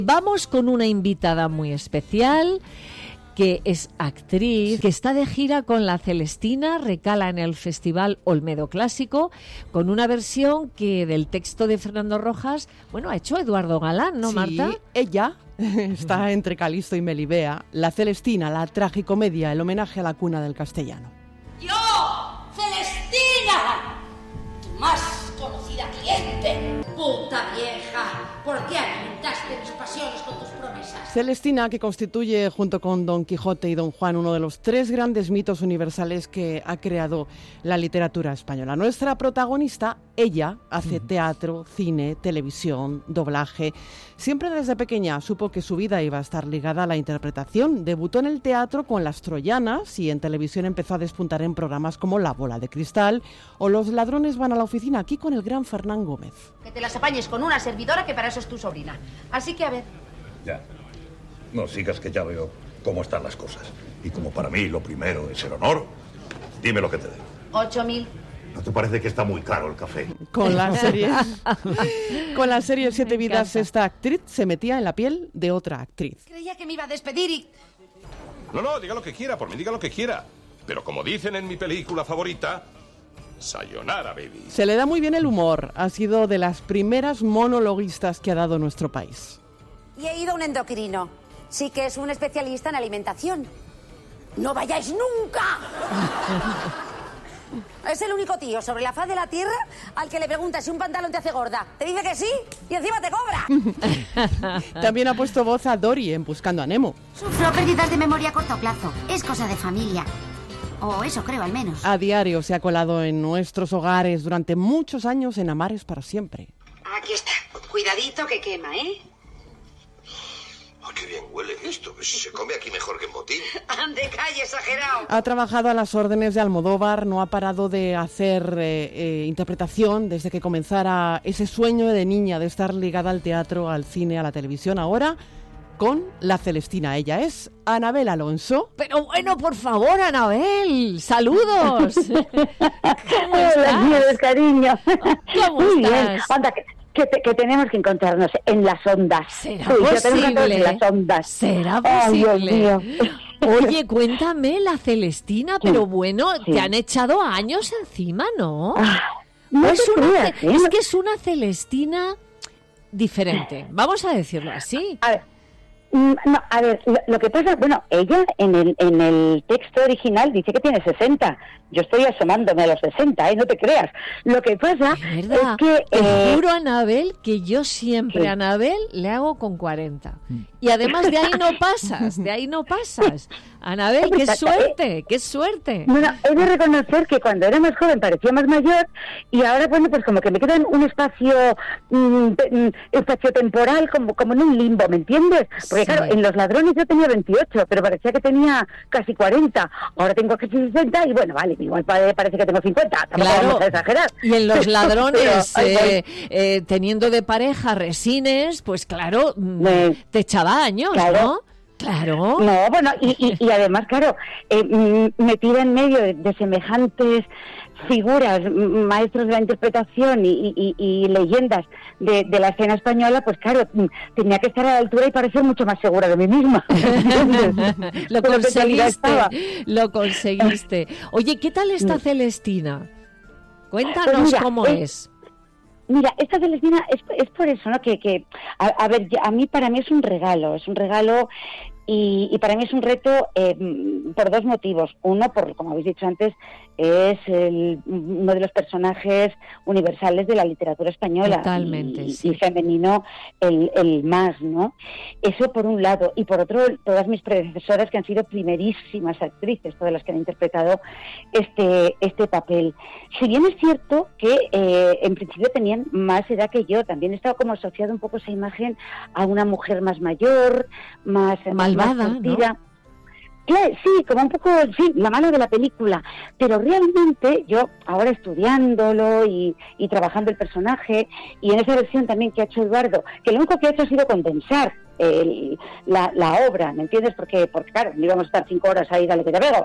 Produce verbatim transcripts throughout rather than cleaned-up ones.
Vamos con una invitada muy especial, que es actriz, que está de gira con La Celestina, recala en el Festival Olmedo Clásico, con una versión que del texto de Fernando Rojas, bueno, ha hecho Eduardo Galán, ¿no, sí, Marta? Ella está entre Calisto y Melibea, La Celestina, la tragicomedia, el homenaje a la cuna del castellano. ¡Yo, Celestina! Tu más conocida cliente. Puta vieja, ¿por qué alimentaste mis pasiones con tus promesas? Celestina, que constituye junto con Don Quijote y Don Juan uno de los tres grandes mitos universales que ha creado la literatura española. Nuestra protagonista, ella, hace teatro, cine, televisión, doblaje. Siempre desde pequeña supo que su vida iba a estar ligada a la interpretación. Debutó en el teatro con Las Troyanas y en televisión empezó a despuntar en programas como La Bola de Cristal o Los ladrones van a la oficina, aquí con el gran Fernán Gómez. Que te las apañes con una servidora, que para eso es tu sobrina. Así que, a ver... Ya. No sigas, que ya veo cómo están las cosas. Y como para mí lo primero es el honor, dime lo que te debo. Ocho mil. ¿No te parece que está muy caro el café? Con la serie, con la serie Siete Vidas, esta actriz se metía en la piel de otra actriz. Creía que me iba a despedir y... No, no, diga lo que quiera, por mí diga lo que quiera. Pero como dicen en mi película favorita, sayonara, baby. Se le da muy bien el humor. Ha sido de las primeras monologuistas que ha dado nuestro país. Y he ido a un endocrino. Sí que es un especialista en alimentación. ¡No vayáis nunca! Es el único tío sobre la faz de la tierra al que le preguntas si un pantalón te hace gorda. Te dice que sí y encima te cobra. También ha puesto voz a Dory en Buscando a Nemo. Sufro pérdidas de memoria a corto plazo. Es cosa de familia. O eso creo, al menos. A diario se ha colado en nuestros hogares durante muchos años en Amares para siempre. Aquí está. Cuidadito que quema, ¿eh? Oh, qué bien huele esto. Se come aquí mejor que en botín. Ande, calle, exagerado. Ha trabajado a las órdenes de Almodóvar, no ha parado de hacer eh, eh, interpretación desde que comenzara ese sueño de niña de estar ligada al teatro, al cine, a la televisión. Ahora con La Celestina. Ella es Anabel Alonso. Pero bueno, por favor, Anabel, saludos. ¿Cómo estás? Cariño. ¿Cómo Muy estás? Bien. Anda, que, que, te, que tenemos que encontrarnos en las ondas. ¿Será sí, posible? En las ondas. ¿Será Ay, posible? Dios mío. Oye, cuéntame, La Celestina, pero bueno, sí. te han echado años encima, ¿no? Ah, no es, te una, creas, ¿eh? es que es una Celestina diferente, vamos a decirlo así. A ver. No, a ver, lo, lo que pasa, bueno, ella en el en el texto original dice que tiene sesenta. Yo estoy asomándome a los sesenta, ¿eh? No te creas. Lo que pasa es, es que... Te eh, juro, Anabel, que yo siempre sí. a Anabel le hago con cuarenta. Y además de ahí no pasas, de ahí no pasas. Anabel, qué suerte, qué suerte. Bueno, he de reconocer que cuando era más joven parecía más mayor y ahora, bueno, pues como que me queda en un espacio mm, espacio-temporal, como, como en un limbo, ¿me entiendes? Porque Sí. claro, en Los Ladrones yo tenía veintiocho, pero parecía que tenía casi cuarenta. Ahora tengo casi sesenta y bueno, vale, igual parece que tengo cincuenta. Tampoco Claro. vamos a exagerar. Y en Los Ladrones, Pero, eh, eh, teniendo de pareja Resines, pues claro, mm, Me- te echaba años, Claro. ¿no? Claro. No, bueno, y, y, y además, claro, eh, mm, metida en medio de, de semejantes figuras, m- maestros de la interpretación y, y, y leyendas de, de la escena española, pues claro, mm, tenía que estar a la altura y parecer mucho más segura de mí misma. ¿Entiendes? Lo Pero en realidad conseguiste, estaba. lo conseguiste. Oye, ¿qué tal está Celestina? Cuéntanos Pues mira, cómo eh, es. Mira, esta Celestina es, es por eso, ¿no? Que, que a, a ver, ya- a mí, para mí es un regalo, es un regalo y, y para mí es un reto eh, mm, por dos motivos. Uno, por como habéis dicho antes, es el, uno de los personajes universales de la literatura española. Totalmente, y, sí. y femenino el, el más, ¿no? Eso por un lado. Y por otro, todas mis predecesoras que han sido primerísimas actrices, todas las que han interpretado este, este papel. Si bien es cierto que eh, en principio tenían más edad que yo, también estaba como asociado un poco esa imagen a una mujer más mayor, más Malvada, más curtida. Claro, sí, como un poco, sí, la mala de la película, pero realmente yo ahora estudiándolo y, y trabajando el personaje y en esa versión también que ha hecho Eduardo, que lo único que ha hecho ha sido condensar el, la, la obra, ¿me entiendes? Porque, porque claro, no íbamos a estar cinco horas ahí, dale que te pego.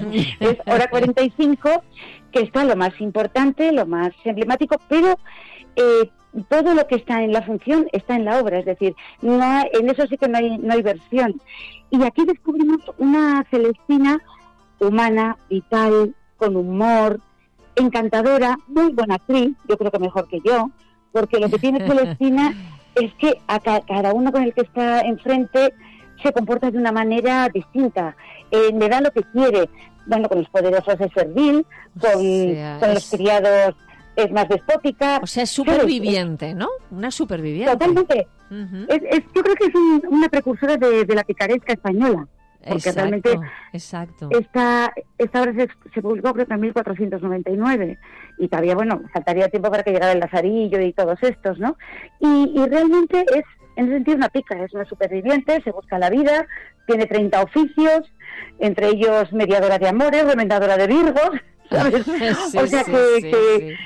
Es hora cuarenta y cinco, que está lo más importante, lo más emblemático, pero eh, todo lo que está en la función está en la obra, es decir, no hay, en eso sí que no hay, no hay versión. Y aquí descubrimos una Celestina humana, vital, con humor, encantadora, muy buena actriz, yo creo que mejor que yo, porque lo que tiene Celestina es que a ca- cada uno con el que está enfrente se comporta de una manera distinta, eh, le da lo que quiere. Bueno, con los poderosos es servil, con, O sea, con es- los criados es más despótica. O sea, es superviviente, ¿no? Una superviviente. Totalmente. Uh-huh. Es, es, yo creo que es un- una precursora de, de la picaresca española. Porque Exacto, realmente exacto. esta, esta obra se, se publicó creo que en mil cuatrocientos noventa y nueve y todavía, bueno, faltaría tiempo para que llegara el Lazarillo y todos estos, ¿no? Y, y realmente es, en ese sentido, una pica, es una superviviente, se busca la vida, tiene treinta oficios, entre ellos mediadora de amores, remendadora de virgos, ¿sabes? Sí, o sea sí, que... sí, que sí.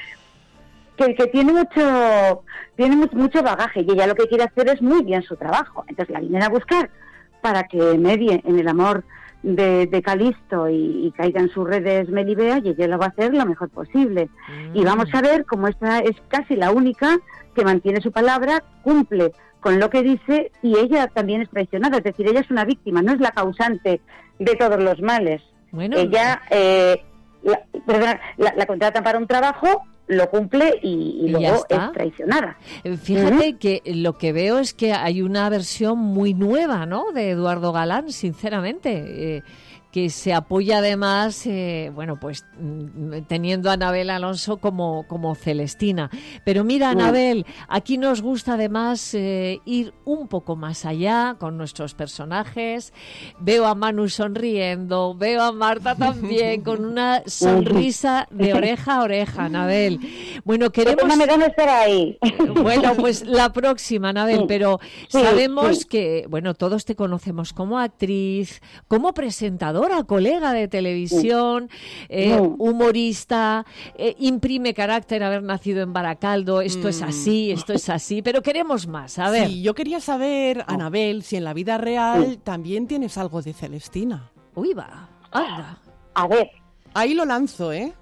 Que, que tiene mucho tiene mucho, mucho bagaje y ella lo que quiere hacer es muy bien su trabajo. Entonces la vienen a buscar para que medie en el amor de, de Calisto y, y caiga en sus redes Melibea, y ella lo va a hacer lo mejor posible. Mm. Y vamos a ver cómo esta es casi la única que mantiene su palabra, cumple con lo que dice, y ella también es traicionada, es decir, ella es una víctima, no es la causante de todos los males. Bueno, ella eh, la, perdona, la, la contratan para un trabajo, lo cumple y, y luego es traicionada. Fíjate uh-huh. que lo que veo es que hay una versión muy nueva, ¿no?, de Eduardo Galán, sinceramente, eh, que se apoya además, eh, bueno, pues teniendo a Anabel Alonso como, como Celestina. Pero mira, Anabel, aquí nos gusta además eh, ir un poco más allá con nuestros personajes. Veo a Manu sonriendo, veo a Marta también con una sonrisa de oreja a oreja, Anabel. Bueno, queremos... No me dan estar ahí. Bueno, pues la próxima, Anabel, pero sí, sabemos sí. que, bueno, todos te conocemos como actriz, como presentadora, colega de televisión, eh, humorista, eh, imprime carácter haber nacido en Baracaldo, esto mm. es así, esto es así, pero queremos más, a ver. Sí, yo quería saber, Anabel, si en la vida real sí. también tienes algo de Celestina. Uy, va, anda. A ver. Ahí lo lanzo, ¿eh?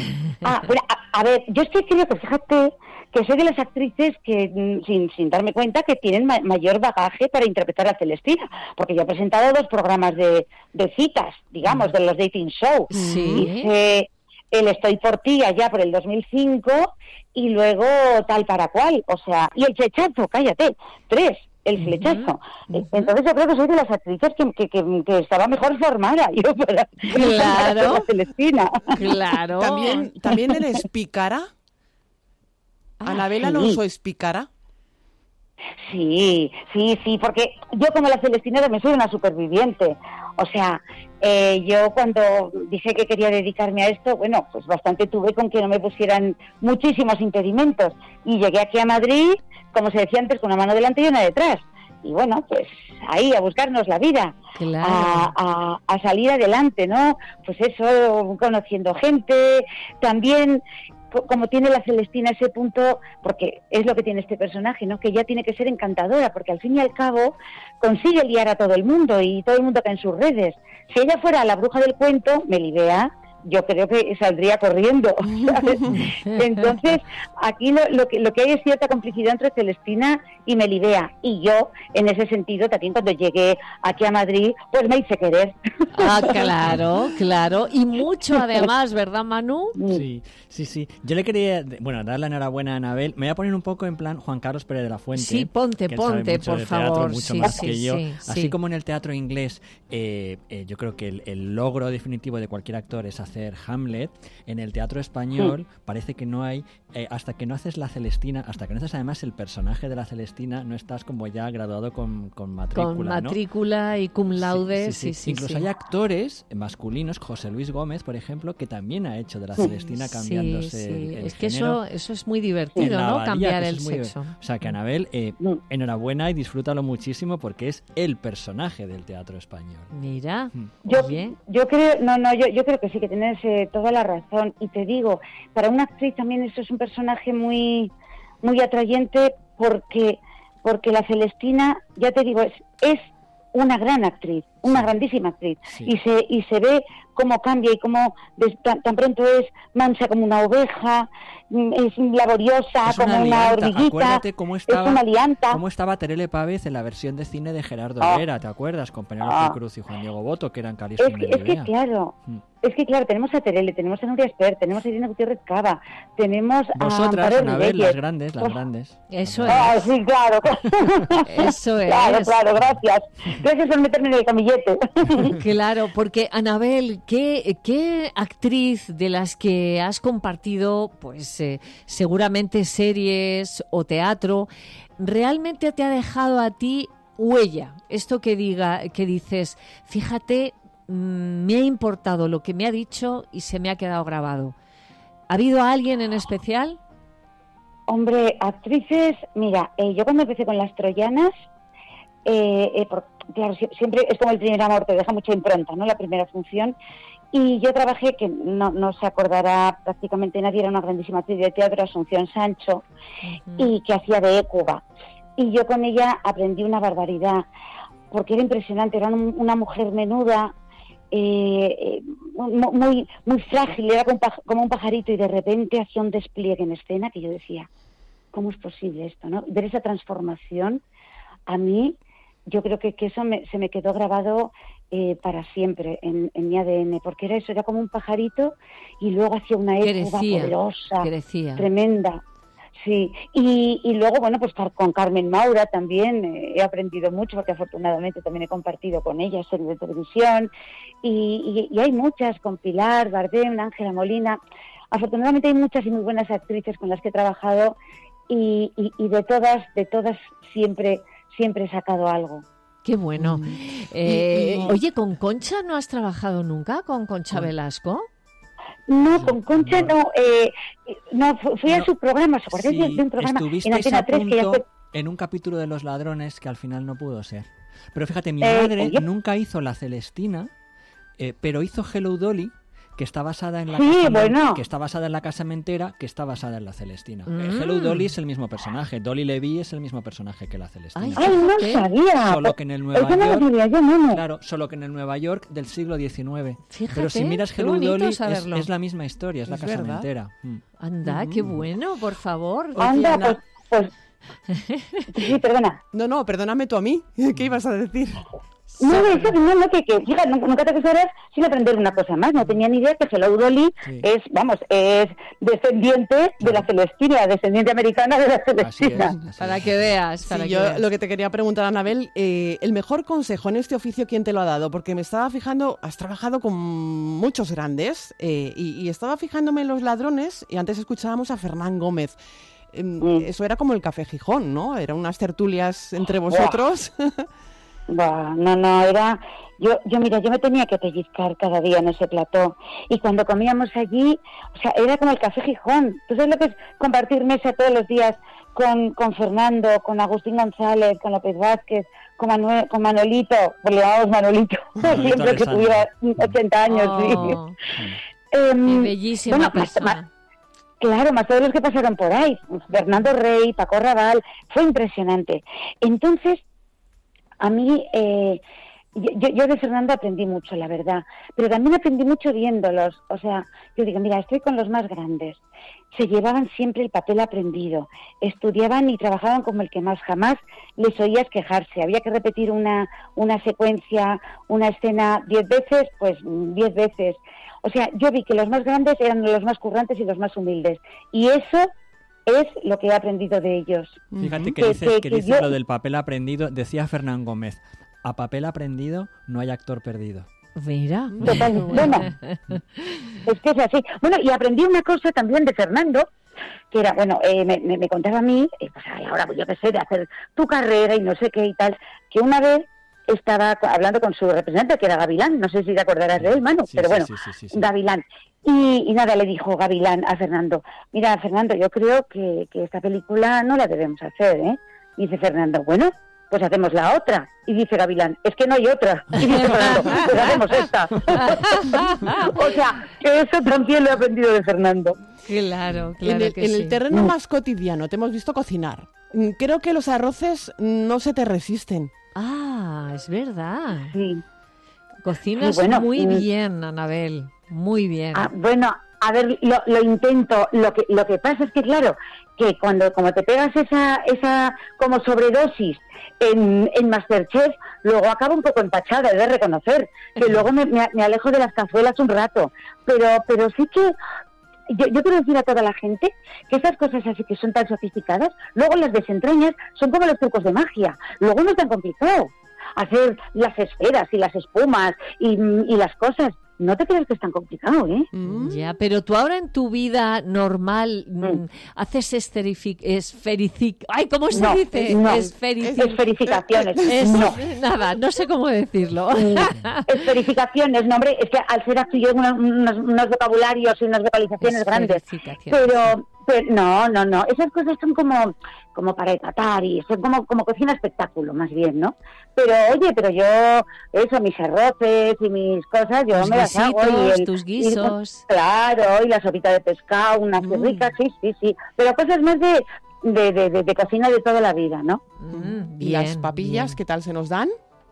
Ah, bueno, a, a ver, yo estoy creo que, fíjate, que soy de las actrices que, sin, sin darme cuenta, que tienen ma- mayor bagaje para interpretar a Celestina, porque yo he presentado dos programas de, de citas, digamos, de los dating show. Sí. Hice el Estoy por ti allá por el dos mil cinco y luego Tal para cual, o sea, y el flechazo, cállate, tres. El flechazo. Uh-huh. Entonces yo creo que soy de las actrices que, que, que, que estaba mejor formada yo para, claro. para Celestina. Claro. ¿También, ¿también eres pícara? Ah, ¿Anabel Alonso sí. es pícara? Sí, sí, sí, porque yo como la Celestina también soy una superviviente. O sea, eh, yo cuando dije que quería dedicarme a esto, bueno, pues bastante tuve con que no me pusieran muchísimos impedimentos. Y llegué aquí a Madrid, como se decía antes, con una mano delante y una detrás. Y bueno, pues ahí a buscarnos la vida, claro. a, a, a salir adelante, ¿no? Pues eso, conociendo gente, también... como tiene la Celestina ese punto, porque es lo que tiene este personaje, ¿no? Que ella tiene que ser encantadora, porque al fin y al cabo consigue liar a todo el mundo y todo el mundo cae en sus redes. Si ella fuera la bruja del cuento, Melibea, yo creo que saldría corriendo, ¿sabes? Entonces, aquí lo, lo, que, lo que hay es cierta complicidad entre Celestina y Melibea. Y yo, en ese sentido, también cuando llegué aquí a Madrid, pues me hice querer. Ah, claro, claro. Y mucho además, ¿verdad, Manu? Sí, sí, sí. Yo le quería, bueno, dar la enhorabuena a Anabel. Me voy a poner un poco en plan Juan Carlos Pérez de la Fuente. Sí, ponte, que ponte, mucho por de teatro, favor. mucho sí, más sí, que yo. sí, Así sí. como en el teatro inglés, eh, eh, yo creo que el, el logro definitivo de cualquier actor es hacer Hamlet. En el teatro español sí. parece que no hay, eh, hasta que no haces la Celestina, hasta que no haces además el personaje de la Celestina, no estás como ya graduado con, con matrícula. Con matrícula, ¿no? Y cum laude, sí, sí, sí. sí, sí Incluso sí. hay actores masculinos, José Luis Gómez, por ejemplo, que también ha hecho de la Celestina cambiándose sí, sí. el, el es que género. eso, eso es muy divertido, ¿no? Abadía, Cambiar el es muy sexo. O sea, que Anabel, eh, enhorabuena y disfrútalo muchísimo porque es el personaje del teatro español. Mira, yo, bien. yo creo, no, no, yo, yo creo que sí, que tienes eh, toda la razón. Y te digo, para una actriz también esto es un personaje muy, muy atrayente porque, porque la Celestina, ya te digo, es, es una gran actriz, una grandísima actriz, sí. y se y se ve cómo cambia y cómo des, tan, tan pronto es mansa como una oveja, es laboriosa es como una, una lianta. hormiguita, Acuérdate cómo estaba, es una lianta. cómo estaba Terele Pávez en la versión de cine de Gerardo Ah. Herrera, ¿te acuerdas? Con Penélope Ah. Cruz y Juan Diego Boto, que eran Calixto Es y que, es que Melibea. claro, Mm. es que claro, tenemos a Terele, tenemos a Nuria Espert, tenemos a Irene Gutiérrez Cava, tenemos a Vosotras, Amparo Anabel, Reyes. las grandes, las Oh, grandes. Eso Ah, es. sí, claro. Eso es. Claro, claro, gracias. Gracias por meterme en el camillete. Claro, porque Anabel, ¿qué, qué actriz de las que has compartido, pues eh, seguramente series o teatro, realmente te ha dejado a ti huella? Esto que diga, que dices, fíjate, mmm, me ha importado lo que me ha dicho y se me ha quedado grabado. ¿Ha habido alguien en especial? Hombre, actrices, mira, eh, yo cuando empecé con Las Troyanas, eh, eh, por, claro, si- siempre es como el primer amor, te deja mucha impronta, ¿no? La primera función. Y yo trabajé, que no, no se acordará prácticamente nadie, era una grandísima actriz de teatro, Asunción Sancho, y que hacía de Écuba. Y yo con ella aprendí una barbaridad, porque era impresionante, era un- una mujer menuda, eh, eh, mu- muy, muy frágil, era como, paj- como un pajarito, y de repente hacía un despliegue en escena que yo decía, ¿cómo es posible esto, no? Ver esa transformación, a mí, yo creo que, que eso me- se me quedó grabado eh, para siempre en, en mi A D N, porque era eso, era como un pajarito y luego hacía una Écuba Crecía, poderosa, crecía. tremenda. Sí, y, y luego, bueno, pues car- con Carmen Maura también eh, he aprendido mucho, porque afortunadamente también he compartido con ella series de televisión, y, y, y hay muchas, con Pilar, Bardem, Ángela Molina. Afortunadamente hay muchas y muy buenas actrices con las que he trabajado, y, y, y de todas, de todas siempre, siempre he sacado algo. Qué bueno. Mm. Eh, Y- y- Oye, ¿con Concha no has trabajado nunca? ¿Con Concha Velasco? No, con Concha no, eh, no, fu- fui a su programa, ¿os acordáis de- Sí, de un programa en estuvisteis Antena a tres que ya punto fue... en un capítulo de Los Ladrones que al final no pudo ser. Pero fíjate, mi Eh, madre yo- nunca hizo La Celestina, eh, pero hizo Hello Dolly, que está basada en la Sí, casa bueno. que está basada en la casamentera, que está basada en La Celestina. Eh, Mm. Hello Dolly es el mismo personaje, Dolly Levy es el mismo personaje que La Celestina. Ay, ¡Ay, no Fíjate. sabía! Solo que en el Nueva Eso no lo York, sabía yo, no. claro, solo que en el Nueva York del siglo diecinueve. Fíjate, Pero si miras qué Hello bonito Dolly es, saberlo. es la misma historia, es, la Es verdad. casamentera. Mm. Anda, qué bueno, por favor. Anda, Ana. pues, pues... Sí, perdona. No, no, perdóname tú a mí. ¿Qué ibas a decir? No, eso, no, no, que, que fíjate, nunca, nunca te casarás sin aprender una cosa más. No tenía ni idea que Hello Dolly Sí. es, vamos, es descendiente de la Celestina, descendiente americana de la Así es, Celestina. así Para es. que veas, para Sí, que yo veas. lo que te quería preguntar, Anabel, eh, el mejor consejo en este oficio, ¿quién te lo ha dado? Porque me estaba fijando, has trabajado con muchos grandes eh, y, y estaba fijándome en Los Ladrones y antes escuchábamos a Fernán Gómez. Em, Mm. Eso era como el Café Gijón, ¿no? Eran unas tertulias entre vosotros. Buah, no, no, era... Yo, yo, mira, yo me tenía que pellizcar cada día en ese plató. Y cuando comíamos allí, o sea, era como el Café Gijón. ¿Tú sabes lo que es compartir mesa todos los días con, con Fernando, con Agustín González, con López Vázquez, con, Manuel, con Manolito? Pues le llamamos Manolito, Manolito siempre que Alessandro. tuviera ochenta años, Oh, sí. Em, qué bellísima bueno, más- persona. más- Claro, más todos los que pasaron por ahí. Fernando Rey, Paco Raval, fue impresionante. Entonces, a mí, eh, yo, yo de Fernando aprendí mucho, la verdad, pero también aprendí mucho viéndolos. O sea, yo digo, mira, estoy con los más grandes. Se llevaban siempre el papel aprendido, estudiaban y trabajaban como el que más, jamás les oías quejarse. Había que repetir una, una secuencia, una escena diez veces, pues diez veces. O sea, yo vi que los más grandes eran los más currantes y los más humildes. Y eso es lo que he aprendido de ellos. Fíjate que Que- dices, que- que que dices yo- lo del papel aprendido. Decía Fernán Gómez, a papel aprendido no hay actor perdido. Mira. Total, bueno, es que es así. Bueno, y aprendí una cosa también de Fernando, que era, bueno, eh, me, me, me contaba a mí, eh, pues a la hora, pues yo qué sé, de hacer tu carrera y no sé qué y tal, que una vez estaba co- hablando con su representante, que era Gavilán, no sé si te acordarás de él, Manu, Sí, pero sí, bueno, sí, sí, sí, sí. Gavilán. Y, y nada, le dijo Gavilán a Fernando, mira, Fernando, yo creo que, que esta película no la debemos hacer, ¿eh? Y dice Fernando, bueno, pues hacemos la otra. Y dice Gavilán, es que no hay otra. Y dice Fernando, pues hacemos esta. O sea, que eso también lo he aprendido de Fernando. Claro, claro en el, que en sí. el terreno más cotidiano te hemos visto cocinar. Mm, Creo que los arroces no se te resisten. Ah, es verdad. Sí. Cocinas Sí, bueno, muy mm. bien, Anabel, muy bien. Ah, bueno, a ver, lo, lo intento. Lo que lo que pasa es que, claro, que cuando como te pegas esa esa como sobredosis en, en Masterchef, luego acabo un poco empachada, he de reconocer, que luego me, me, me alejo de las cazuelas un rato. Pero pero sí que yo, yo quiero decir a toda la gente que esas cosas así que son tan sofisticadas, luego las desentrañas son como los trucos de magia. Luego no es tan complicado hacer las esferas y las espumas y, y las cosas. No te creas que es tan complicado, ¿eh? Mm. Ya, pero tú ahora en tu vida normal mm. haces esterific, esferific... ¡Ay, cómo se no, dice! No, Esferific... esferificaciones. Es, no. Nada, no sé cómo decirlo. Esferificaciones, no, hombre, es que al ser acto yo unos, unos, unos vocabularios y unas vocalizaciones grandes. Pero, pero no, no, no. Esas cosas son como, como para etatar y son como, como cocina espectáculo, más bien, ¿no? Pero, oye, pero yo, eso, mis arroces y mis cosas, yo tus me las hago. Y el, tus guisos. Y, claro, y la sopita de pescado, unas mm. ricas, sí, sí, sí. Pero cosas más de, de, de, de, de cocina de toda la vida, ¿no? Mm, ¿Y bien, las papillas, bien. qué tal se nos dan?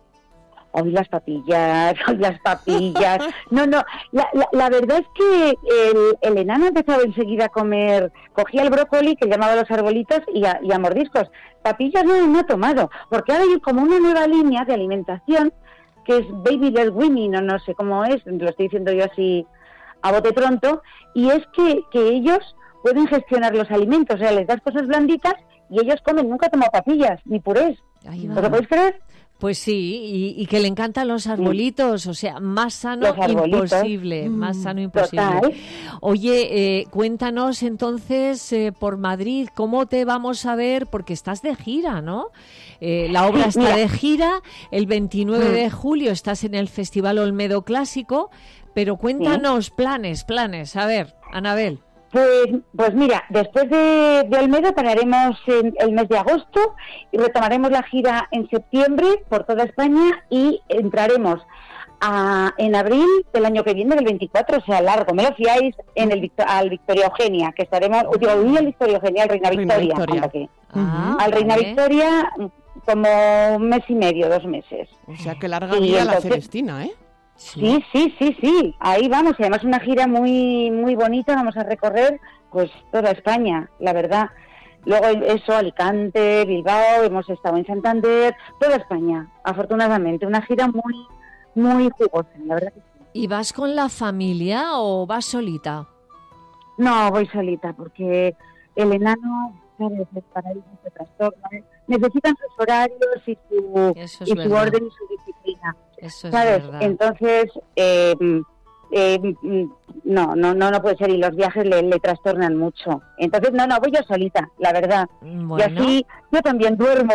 Hoy las papillas, hoy las papillas. No, no, la, la, la verdad es que el, el enano empezaba enseguida a comer, cogía el brócoli que llamaba los arbolitos y a, y a mordiscos. Papillas no, no ha tomado, porque ahora hay como una nueva línea de alimentación que es Baby Led Women, o no sé cómo es, lo estoy diciendo yo así a bote pronto, y es que, que ellos pueden gestionar los alimentos, o sea, les das cosas blanditas y ellos comen, nunca toman papillas, ni purés. ¿Os lo podéis creer? Pues sí, y, y que le encantan los arbolitos, o sea, más sano imposible, mm, más sano imposible. Total. Oye, eh, cuéntanos entonces eh, por Madrid, ¿cómo te vamos a ver? Porque estás de gira, ¿no? Eh, la obra está Mira. de gira, el veintinueve mm. de julio estás en el Festival Olmedo Clásico, pero cuéntanos ¿Sí? planes, planes, a ver, Anabel. Pues, pues mira, después de, de Olmedo pararemos en el mes de agosto y retomaremos la gira en septiembre por toda España y entraremos a, en abril del año que viene, del veinticuatro, o sea, largo, me lo fiáis, en el al Victoria Eugenia, que estaremos, digo, ni al Victoria Eugenia, al Reina Victoria, Reina Victoria. Que, uh-huh. al Reina vale. Victoria como un mes y medio, dos meses. O sea, que larga vida la Celestina, ¿eh? Sí, sí, sí, sí, ahí vamos, y además una gira muy muy bonita, vamos a recorrer pues toda España, la verdad. Luego eso, Alicante, Bilbao, hemos estado en Santander, toda España, afortunadamente, una gira muy muy jugosa, la verdad que sí. ¿Y vas con la familia o vas solita? No, voy solita, porque el enano, ¿sabes?, para ellos se trastorna, ¿eh? Necesitan sus horarios y su, y su orden y su disciplina. Eso es ¿sabes? verdad. Entonces, eh, eh, no, no, no, no puede ser, y los viajes le, le trastornan mucho. Entonces, no, no, voy yo solita, la verdad. Bueno. Y así yo también duermo.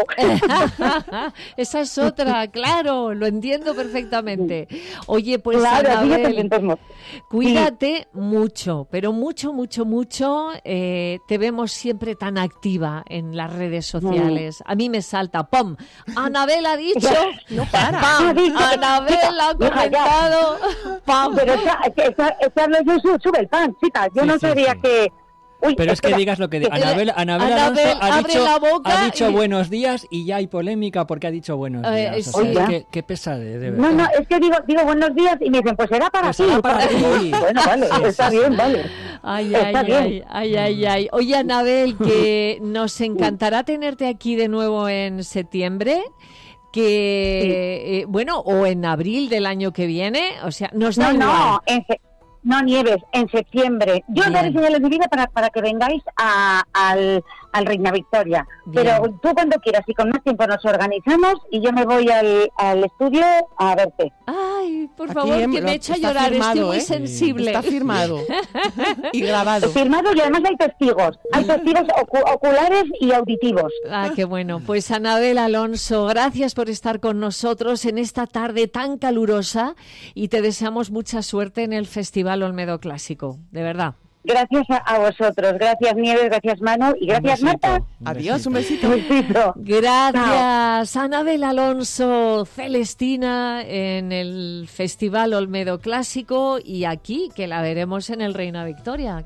Esa es otra, claro, lo entiendo perfectamente. Oye, pues claro, Anabel, cuídate sí. mucho, pero mucho, mucho, mucho. Eh, te vemos siempre tan activa en las redes sociales. Mm. A mí me salta, ¡pum! Anabel ha dicho, no para. ¡pam! Anabel ha comentado, ¡pam! Pero esa, esa, esa no es su, sube el pan, chica. Yo sí, no sí, sabía sí. que... Uy, pero es que espera. digas lo que... De... Anabel, Anabel, Anabel Alonso ha dicho, la boca ha dicho y... buenos días y ya hay polémica porque ha dicho buenos días. Eh, o sea, es que, qué pesade, de verdad. No, no, es que digo, digo buenos días y me dicen, pues será para pues ti. Será para ti. Bueno, vale, sí, está sí, bien, sí. vale. Ay, ay, ay, ay, ay, ay, ay. Oye, Anabel, que nos encantará tenerte aquí de nuevo en septiembre. Que, sí. eh, bueno, o en abril del año que viene, o sea, nos da no, igual. No, en se- no, Nieves, en septiembre. Yo os daré señales de vida para, para que vengáis a, al, al Reina Victoria. Bien. Pero tú cuando quieras y con más tiempo nos organizamos y yo me voy al, al estudio a verte. Ay, por Aquí favor, en, que me echa a llorar, firmado, estoy muy ¿eh? sensible. Está firmado y grabado. Firmado y además hay testigos. Hay testigos ocu- oculares y auditivos. Ah, qué bueno. Pues Anabel Alonso, gracias por estar con nosotros en esta tarde tan calurosa y te deseamos mucha suerte en el Festival Olmedo Clásico, de verdad. Gracias a, a vosotros, gracias Nieves, gracias Manu y gracias Marta. Un Adiós, un besito. Un besito. Gracias, Chao. Anabel Alonso, Celestina en el Festival Olmedo Clásico y aquí que la veremos en el Reina Victoria.